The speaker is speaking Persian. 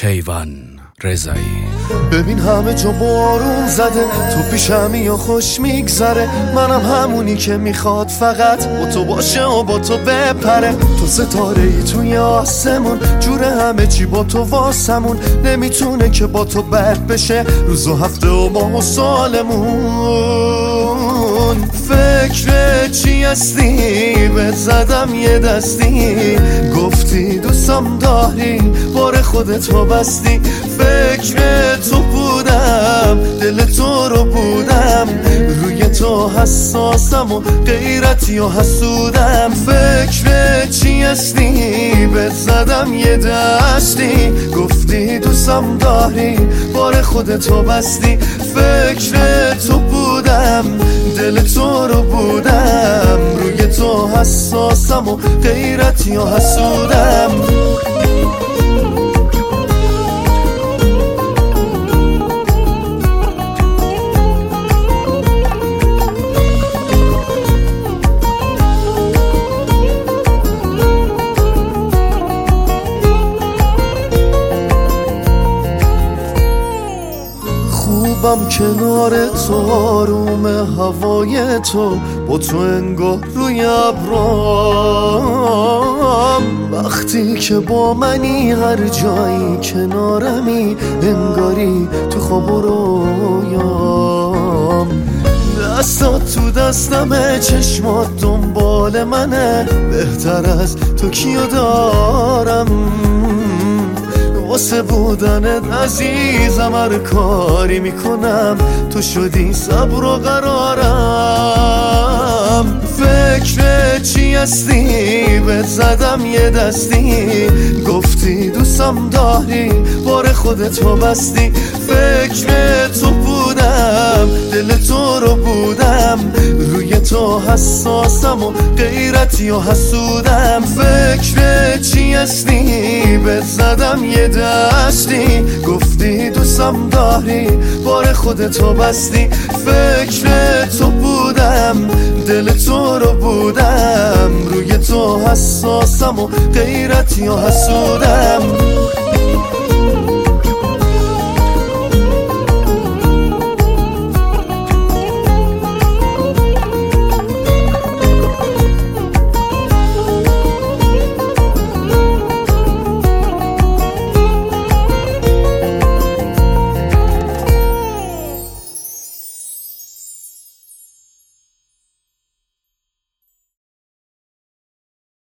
کیوان رضایی. ببین همه جا بارون زده، تو پیشمی یا خوش میگذره. منم همونی که میخواد فقط با تو باشه و با تو بپره. تو ستاره ای توی آسمون، جور همه چی با تو واسمون. نمیتونه که با تو بد بشه روز و هفته و ماه و سالمون. فکر چی هستی؟ بهت زدم یه دستی، گفتی دوستم داری، بار خودت رو بستی. فکر تو بودم، دل تو رو بودم، روی تو حساسم و غیرتی و حسودم. فکر چی هستی؟ بهت زدم یه دستی، گفتی دوستم داری، بار خودت رو بستی. فکر تو بودم، دل تو رو بودم، روی تو حساسم و غیرتی و حسودم. خوبم کنار تو، آروم هوای تو، با تو انگار روی ابرام. وقتی که با منی هر جایی کنارمی، انگاری تو خواب و رویام. دستات تو دستمه، چشمات دنبال منه، بهتر از تو کیو دارم؟ واسه بودنت عزیزم هر کاری میکنم، تو شدی صبر و قرارم. فکر چی هستی؟ بهت زدم یه دستی، گفتی دوستم داری، بار خودت رو بستی. فکر تو بودم، دل تو رو بودم، روی تو حساسم و غیرتی و حسودم. فکر چی هستی؟ بهت زدم یه دستی، گفتی دوستم داری، بار خودت رو بستی. فکر تو بودم، دل تو رو بودم، روی تو حساسم و غیرتی و حسودم.